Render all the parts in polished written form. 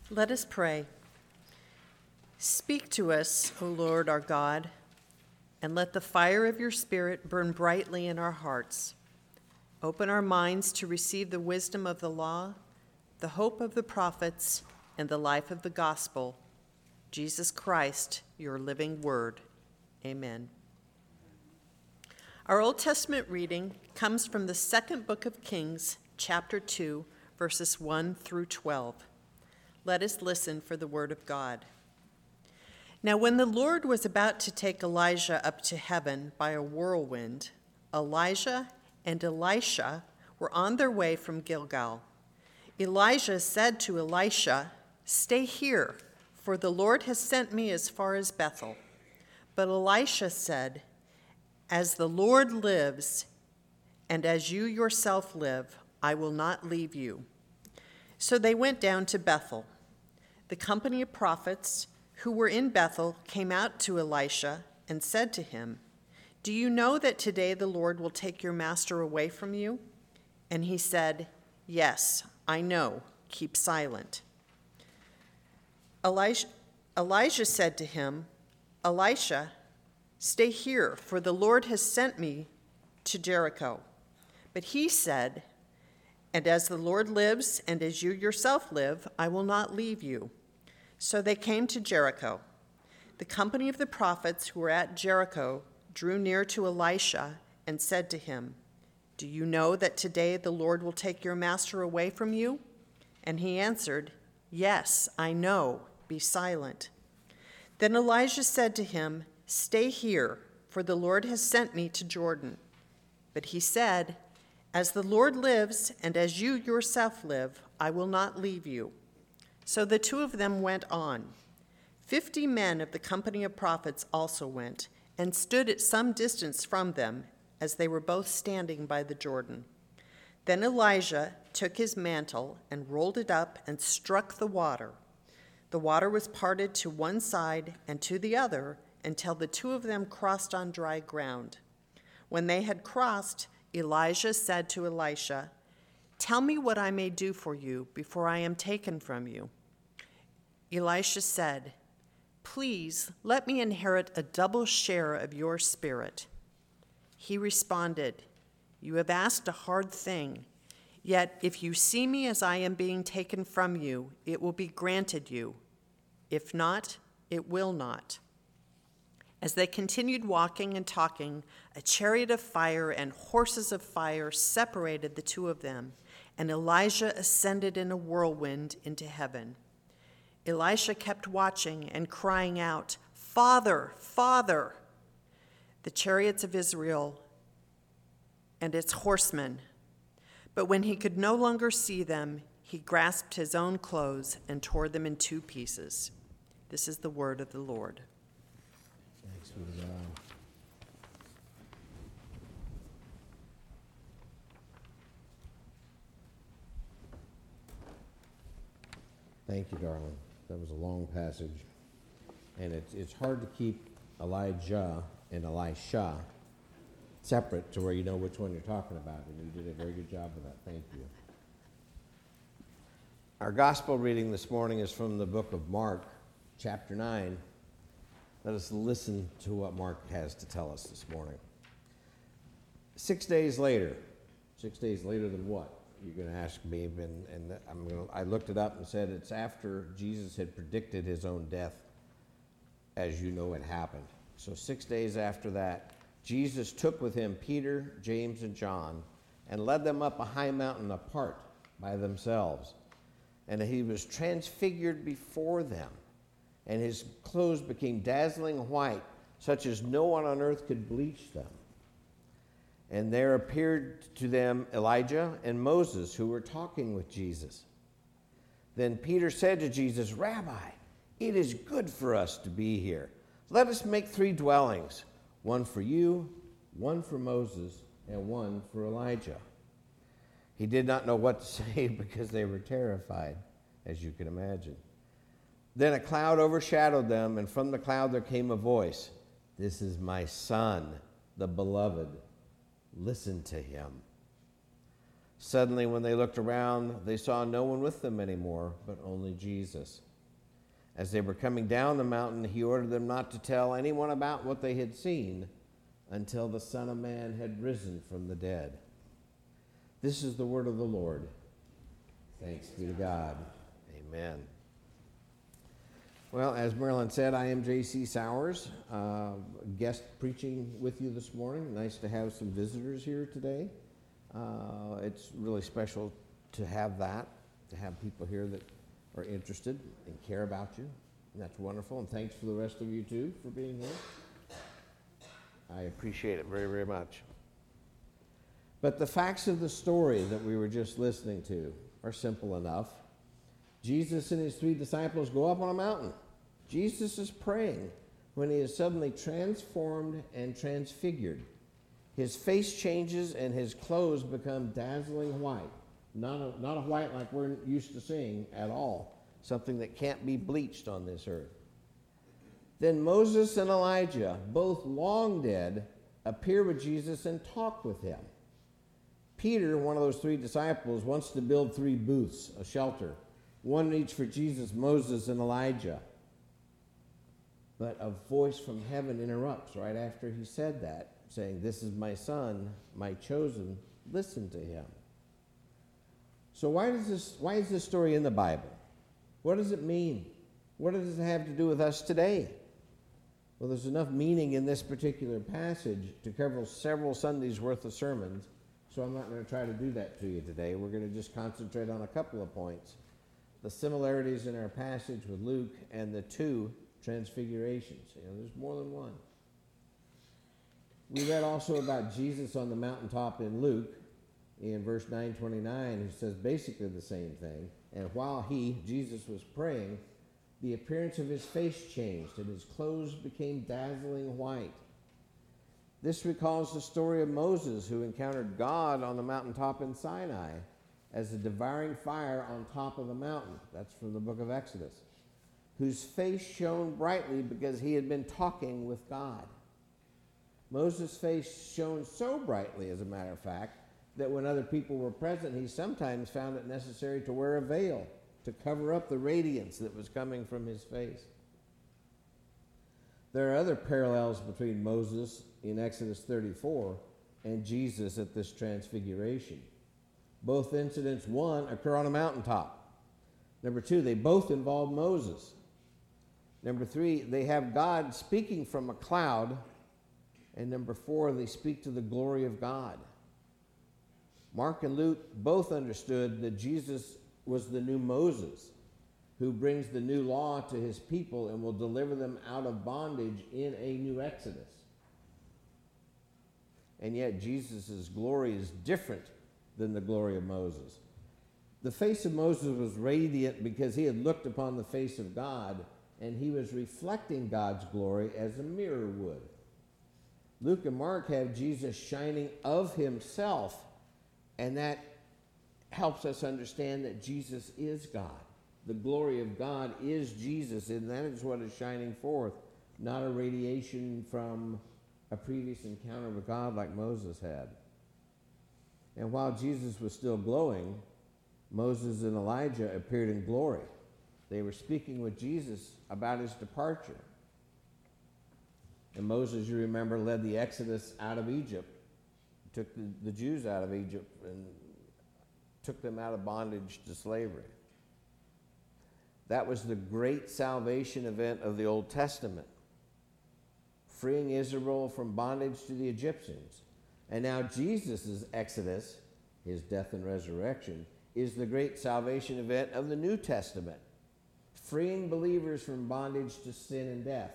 Let us pray. Speak to us, O Lord our God, and let the fire of your Spirit burn brightly in our hearts. Open our minds to receive the wisdom of the law, the hope of the prophets, and the life of the gospel. Jesus Christ, your living word. Amen. Our Old Testament reading comes from the second book of Kings, chapter 2, verses 1 through 12. Let us listen for the word of God. Now, when the Lord was about to take Elijah up to heaven by a whirlwind, Elijah and Elisha were on their way from Gilgal. Elijah said to Elisha, "Stay here, for the Lord has sent me as far as Bethel." But Elisha said, "As the Lord lives, and as you yourself live, I will not leave you." So they went down to Bethel. The company of prophets who were in Bethel came out to Elisha and said to him, "Do you know that today the Lord will take your master away from you?" And he said, "Yes, I know. Keep silent." Elijah said to him, "Elisha, stay here, for the Lord has sent me to Jericho." But he said, "And as the Lord lives, and as you yourself live, I will not leave you." So they came to Jericho. The company of the prophets who were at Jericho drew near to Elisha and said to him, "Do you know that today the Lord will take your master away from you?" And he answered, "Yes, I know. Be silent." Then Elijah said to him, "Stay here, for the Lord has sent me to Jordan." But he said, "As the Lord lives, and as you yourself live, I will not leave you." So the two of them went on. 50 men of the company of prophets also went, and stood at some distance from them, as they were both standing by the Jordan. Then Elijah took his mantle and rolled it up and struck the water. The water was parted to one side and to the other until the two of them crossed on dry ground. When they had crossed, Elijah said to Elisha, "Tell me what I may do for you before I am taken from you." Elisha said, "Please let me inherit a double share of your spirit." He responded, "You have asked a hard thing. Yet if you see me as I am being taken from you, it will be granted you. If not, it will not." As they continued walking and talking, a chariot of fire and horses of fire separated the two of them, and Elijah ascended in a whirlwind into heaven. Elisha kept watching and crying out, "Father, Father!" the chariots of Israel and its horsemen. But when he could no longer see them, he grasped his own clothes and tore them in two pieces. This is the word of the Lord. Thanks be to God. Thank you, darling. That was a long passage. And it's hard to keep Elijah and Elisha separate to where you know which one you're talking about. And you did a very good job of that. Thank you. Our gospel reading this morning is from the book of Mark, chapter 9. Let us listen to what Mark has to tell us this morning. 6 days later. 6 days later than what? You're going to ask me, and I looked it up and said it's after Jesus had predicted his own death, as you know it happened. So 6 days after that, Jesus took with him Peter, James, and John, and led them up a high mountain apart by themselves. And he was transfigured before them, and his clothes became dazzling white, such as no one on earth could bleach them. And there appeared to them Elijah and Moses, who were talking with Jesus. Then Peter said to Jesus, "Rabbi, it is good for us to be here. Let us make 3 dwellings, one for you, one for Moses, and one for Elijah." He did not know what to say because they were terrified, as you can imagine. Then a cloud overshadowed them, and from the cloud there came a voice, "This is my son, the beloved. Listen to him." Suddenly, when they looked around, they saw no one with them anymore, but only Jesus. As they were coming down the mountain, he ordered them not to tell anyone about what they had seen until the Son of Man had risen from the dead. This is the word of the Lord. Thanks be to God. Amen. Well, as Marilyn said, I am J.C. Sowers, guest preaching with you this morning. Nice to have some visitors here today. It's really special to have that, to have people here that are interested and care about you. And that's wonderful. And thanks for the rest of you, too, for being here. I appreciate it very, very much. But the facts of the story that we were just listening to are simple enough. Jesus and his 3 disciples go up on a mountain. Jesus is praying when he is suddenly transformed and transfigured. His face changes and his clothes become dazzling white. Not a white like we're used to seeing at all. Something that can't be bleached on this earth. Then Moses and Elijah, both long dead, appear with Jesus and talk with him. Peter, one of those 3 disciples, wants to build 3 booths, a shelter, one each for Jesus, Moses, and Elijah. But a voice from heaven interrupts right after he said that, saying, "This is my son, my chosen, listen to him." So why is this story in the Bible? What does it mean? What does it have to do with us today? Well, there's enough meaning in this particular passage to cover several Sundays worth of sermons, so I'm not going to try to do that to you today. We're going to just concentrate on a couple of points. The similarities in our passage with Luke and the 2 transfigurations. There's more than one. We read also about Jesus on the mountaintop in Luke, in verse 929, who says basically the same thing. And while Jesus, was praying, the appearance of his face changed, and his clothes became dazzling white. This recalls the story of Moses, who encountered God on the mountaintop in Sinai as a devouring fire on top of the mountain. That's from the book of Exodus. Whose face shone brightly because he had been talking with God. Moses' face shone so brightly, as a matter of fact, that when other people were present, he sometimes found it necessary to wear a veil to cover up the radiance that was coming from his face. There are other parallels between Moses in Exodus 34 and Jesus at this transfiguration. Both incidents, 1, occur on a mountaintop. Number 2, they both involve Moses. Number 3, they have God speaking from a cloud. And number 4, they speak to the glory of God. Mark and Luke both understood that Jesus was the new Moses who brings the new law to his people and will deliver them out of bondage in a new Exodus. And yet Jesus' glory is different than the glory of Moses. The face of Moses was radiant because he had looked upon the face of God, and he was reflecting God's glory as a mirror would. Luke and Mark have Jesus shining of himself, and that helps us understand that Jesus is God. The glory of God is Jesus, and that is what is shining forth, not a radiation from a previous encounter with God like Moses had. And while Jesus was still glowing, Moses and Elijah appeared in glory. They were speaking with Jesus about his departure. And Moses, you remember, led the Exodus out of Egypt, took the Jews out of Egypt and took them out of bondage to slavery. That was the great salvation event of the Old Testament, freeing Israel from bondage to the Egyptians. And now Jesus' Exodus, his death and resurrection, is the great salvation event of the New Testament, freeing believers from bondage to sin and death.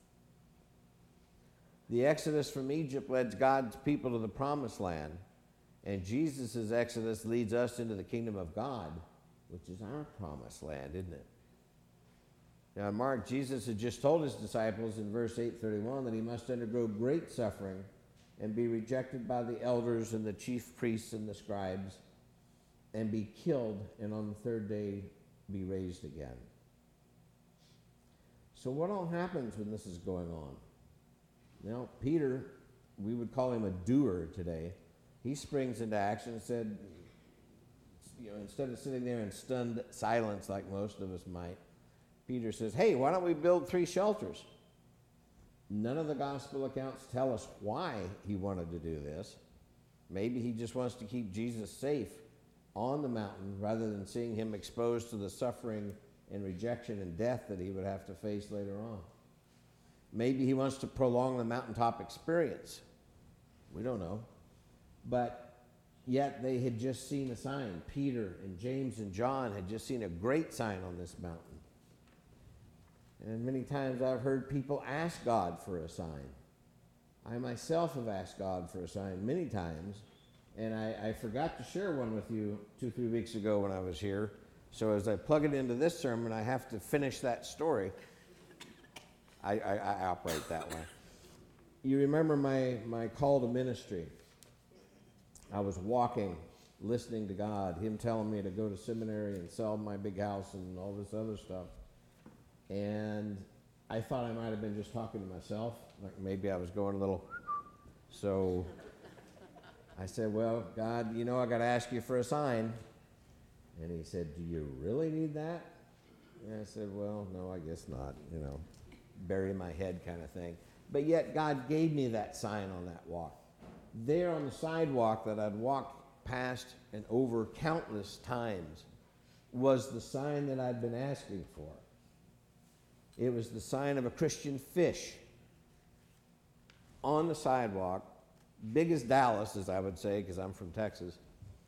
The Exodus from Egypt led God's people to the Promised Land, and Jesus' Exodus leads us into the kingdom of God, which is our Promised Land, isn't it? Now in Mark, Jesus had just told his disciples in verse 8:31 that he must undergo great suffering and be rejected by the elders and the chief priests and the scribes and be killed, and on the 3rd day be raised again. So what all happens when this is going on? Now, Peter, we would call him a doer today. He springs into action and said, instead of sitting there in stunned silence like most of us might, Peter says, hey, why don't we build 3 shelters? None of the gospel accounts tell us why he wanted to do this. Maybe he just wants to keep Jesus safe on the mountain rather than seeing him exposed to the suffering and rejection and death that he would have to face later on. Maybe he wants to prolong the mountaintop experience. We don't know. But yet they had just seen a sign. Peter and James and John had just seen a great sign on this mountain. And many times I've heard people ask God for a sign. I myself have asked God for a sign many times, and I forgot to share one with you 2-3 weeks ago when I was here. So as I plug it into this sermon, I have to finish that story. I operate that way. You remember my call to ministry. I was walking, listening to God, him telling me to go to seminary and sell my big house and all this other stuff. And I thought I might have been just talking to myself, like maybe I was going a little. So I said, well, God, I got to ask you for a sign. And he said, do you really need that? And I said, well, no, I guess not, bury my head kind of thing. But yet God gave me that sign on that walk. There on the sidewalk that I'd walked past and over countless times was the sign that I'd been asking for. It was the sign of a Christian fish on the sidewalk, big as Dallas, as I would say, because I'm from Texas,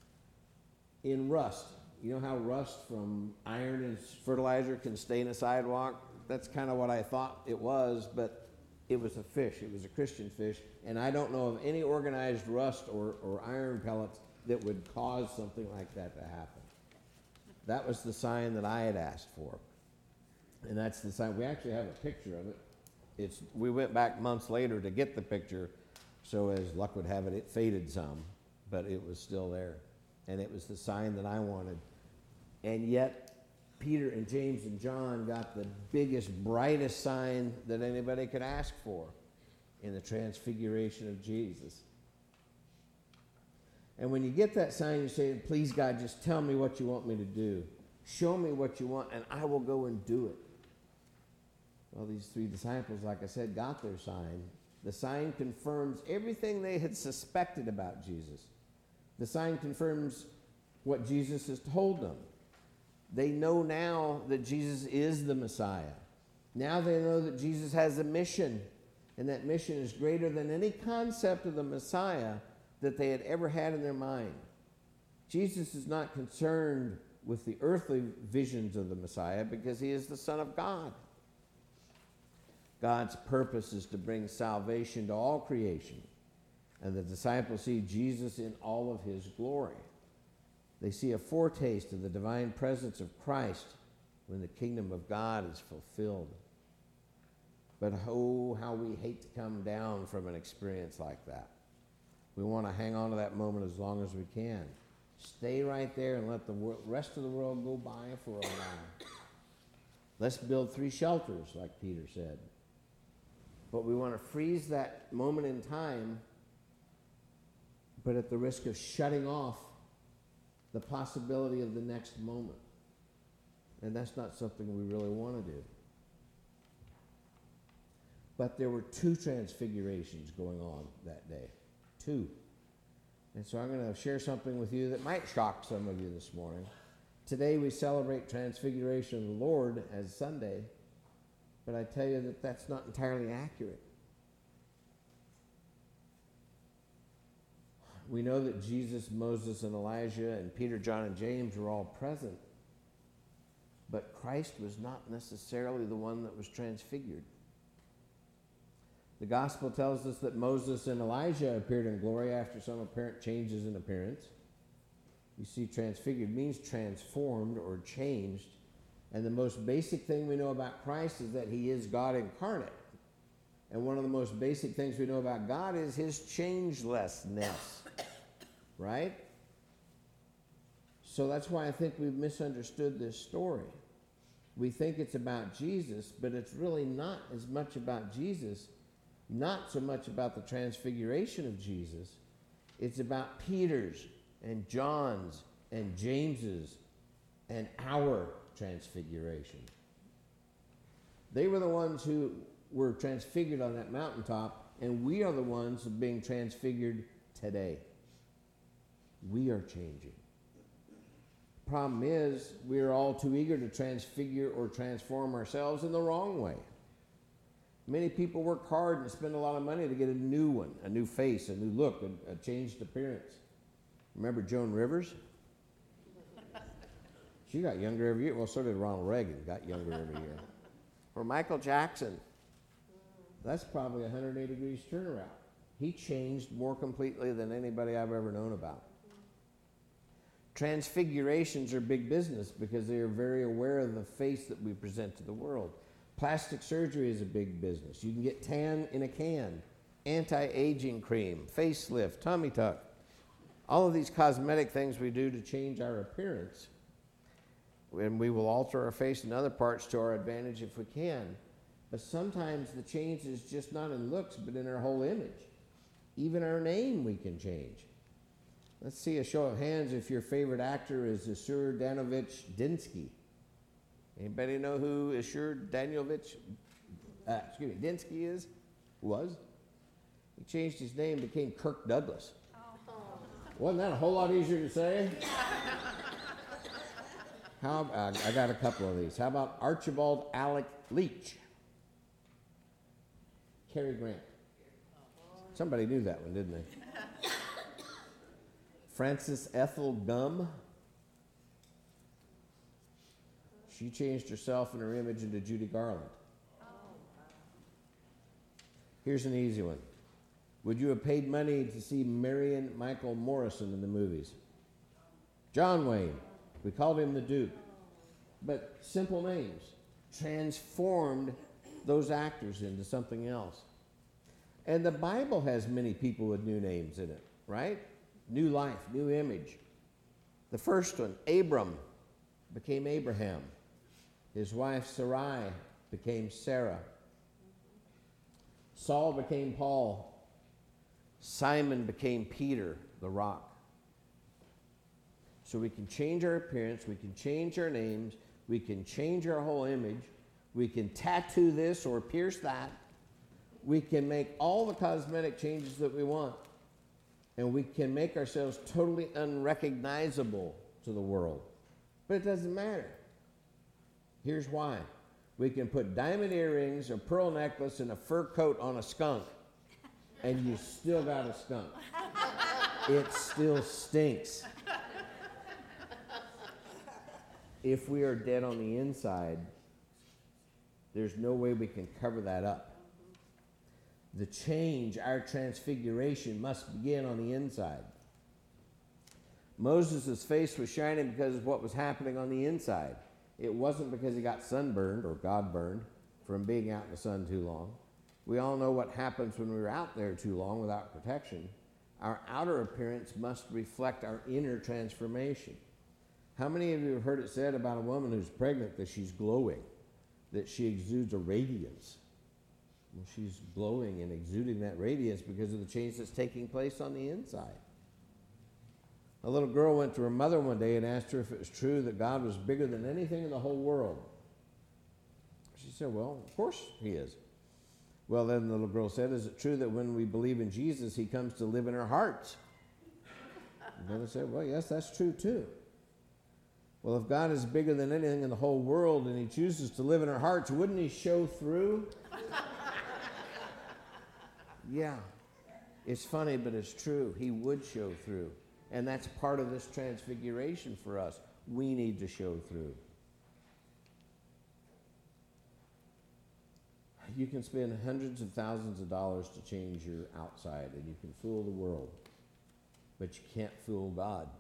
in rust. You know how rust from iron and fertilizer can stain a sidewalk? That's kind of what I thought it was, but it was a fish. It was a Christian fish, and I don't know of any organized rust or iron pellets that would cause something like that to happen. That was the sign that I had asked for. And that's the sign. We actually have a picture of it. We went back months later to get the picture, so as luck would have it, it faded some, but it was still there. And it was the sign that I wanted. And yet, Peter and James and John got the biggest, brightest sign that anybody could ask for in the transfiguration of Jesus. And when you get that sign, you say, please, God, just tell me what you want me to do. Show me what you want, and I will go and do it. Well, these 3 disciples, like I said, got their sign. The sign confirms everything they had suspected about Jesus. The sign confirms what Jesus has told them. They know now that Jesus is the Messiah. Now they know that Jesus has a mission, and that mission is greater than any concept of the Messiah that they had ever had in their mind. Jesus is not concerned with the earthly visions of the Messiah because he is the Son of God. God's purpose is to bring salvation to all creation, and the disciples see Jesus in all of his glory. They see a foretaste of the divine presence of Christ when the kingdom of God is fulfilled. But oh, how we hate to come down from an experience like that. We want to hang on to that moment as long as we can. Stay right there and let the rest of the world go by for a while. Let's build 3 shelters, like Peter said. But we want to freeze that moment in time, but at the risk of shutting off the possibility of the next moment. And that's not something we really want to do. But there were 2 transfigurations going on that day. 2. And so I'm going to share something with you that might shock some of you this morning. Today we celebrate Transfiguration of the Lord as Sunday, but I tell you that that's not entirely accurate. We know that Jesus, Moses, and Elijah, and Peter, John, and James were all present, but Christ was not necessarily the one that was transfigured. The gospel tells us that Moses and Elijah appeared in glory after some apparent changes in appearance. You see, transfigured means transformed or changed. And the most basic thing we know about Christ is that he is God incarnate. And one of the most basic things we know about God is his changelessness. Right? So that's why I think we've misunderstood this story. We think it's about Jesus, but it's really not as much about Jesus, not so much about the transfiguration of Jesus. It's about Peter's and John's and James's and our transfiguration. They were the ones who were transfigured on that mountaintop, and we are the ones being transfigured today. We are changing. Problem is, we are all too eager to transfigure or transform ourselves in the wrong way. Many people work hard and spend a lot of money to get a new one, a new face, a new look, a changed appearance. Remember Joan Rivers? She got younger every year. Well, so did Ronald Reagan, got younger every year. Or Michael Jackson. That's probably a 180 degrees turnaround. He changed more completely than anybody I've ever known about. Transfigurations are big business because they are very aware of the face that we present to the world. Plastic surgery is a big business. You can get tan in a can, anti-aging cream, facelift, tummy tuck. All of these cosmetic things we do to change our appearance. And we will alter our face in other parts to our advantage if we can. But sometimes the change is just not in looks, but in our whole image. Even our name we can change. Let's see a show of hands if your favorite actor is Ishur Danovich Dinsky. Anybody know who Ishur Danovich Dinsky is? Was? He changed his name, became Kirk Douglas. Oh. Wasn't that a whole lot easier to say? I got a couple of these. How about Archibald Alec Leach? Cary Grant. Somebody knew that one, didn't they? Frances Ethel Gum. She changed herself and her image into Judy Garland. Here's an easy one. Would you have paid money to see Marion Michael Morrison in the movies? John Wayne. We called him the Duke. But simple names transformed those actors into something else. And the Bible has many people with new names in it, right? New life, new image. The first one, Abram, became Abraham. His wife Sarai became Sarah. Saul became Paul. Simon became Peter, the rock. So we can change our appearance, we can change our names, we can change our whole image, we can tattoo this or pierce that, we can make all the cosmetic changes that we want, and we can make ourselves totally unrecognizable to the world. But it doesn't matter. Here's why. We can put diamond earrings, a pearl necklace, and a fur coat on a skunk, and you still got a skunk. It still stinks. If we are dead on the inside, there's no way we can cover that up. The change, our transfiguration, must begin on the inside. Moses' face was shining because of what was happening on the inside. It wasn't because he got sunburned or God burned from being out in the sun too long. We all know what happens when we're out there too long without protection. Our outer appearance must reflect our inner transformation. How many of you have heard it said about a woman who's pregnant that she's glowing, that she exudes a radiance? Well, she's glowing and exuding that radiance because of the change that's taking place on the inside. A little girl went to her mother one day and asked her if it was true that God was bigger than anything in the whole world. She said, well, of course he is. Well, then the little girl said, is it true that when we believe in Jesus, he comes to live in our hearts? The mother said, well, yes, that's true too. Well, if God is bigger than anything in the whole world and he chooses to live in our hearts, wouldn't he show through? Yeah, it's funny, but it's true. He would show through. And that's part of this transfiguration for us. We need to show through. You can spend hundreds of thousands of dollars to change your outside, and you can fool the world, but you can't fool God.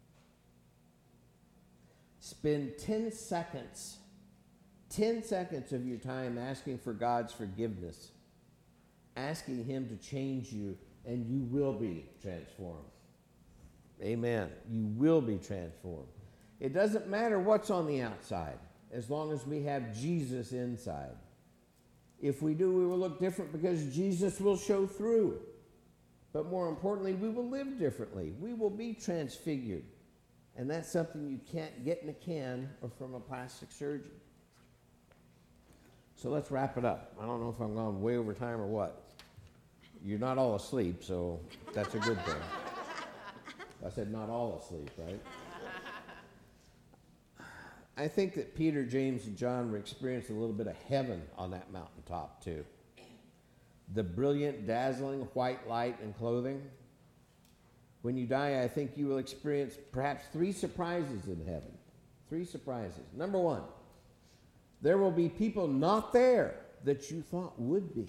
Spend 10 seconds of your time asking for God's forgiveness, asking him to change you, and you will be transformed. Amen. You will be transformed. It doesn't matter what's on the outside, as long as we have Jesus inside. If we do, we will look different because Jesus will show through. But more importantly, we will live differently. We will be transfigured. And that's something you can't get in a can or from a plastic surgeon. So let's wrap it up. I don't know if I'm going way over time or what. You're not all asleep, so that's a good thing. I said not all asleep, right? I think that Peter, James, and John were experiencing a little bit of heaven on that mountaintop too. The brilliant, dazzling white light and clothing. When you die, I think you will experience perhaps 3 surprises in heaven. 3 surprises. Number 1, there will be people not there that you thought would be.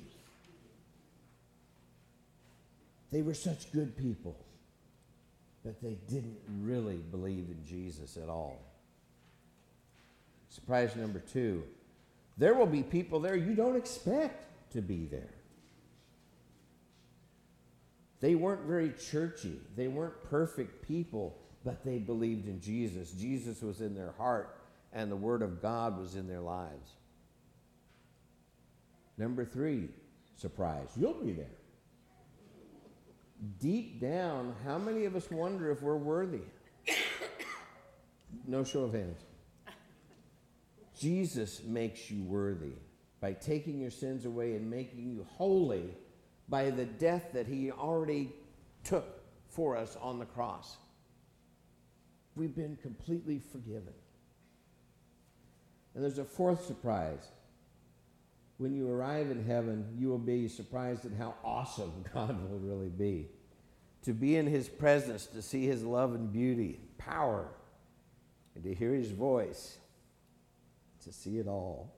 They were such good people, but they didn't really believe in Jesus at all. Surprise number 2, there will be people there you don't expect to be there. They weren't very churchy. They weren't perfect people, but they believed in Jesus. Jesus was in their heart, and the Word of God was in their lives. Number 3, surprise, you'll be there. Deep down, how many of us wonder if we're worthy? No show of hands. Jesus makes you worthy by taking your sins away and making you holy by the death that he already took for us on the cross. We've been completely forgiven. And there's a 4th surprise. When you arrive in heaven, you will be surprised at how awesome God will really be. To be in his presence, to see his love and beauty, power, and to hear his voice, to see it all.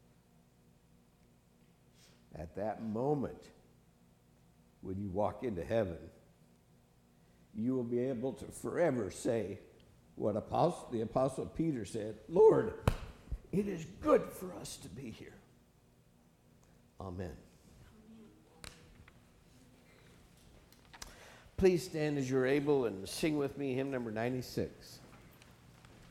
At that moment, when you walk into heaven, you will be able to forever say what the Apostle Peter said, Lord, it is good for us to be here. Amen. Please stand as you're able and sing with me hymn number 96.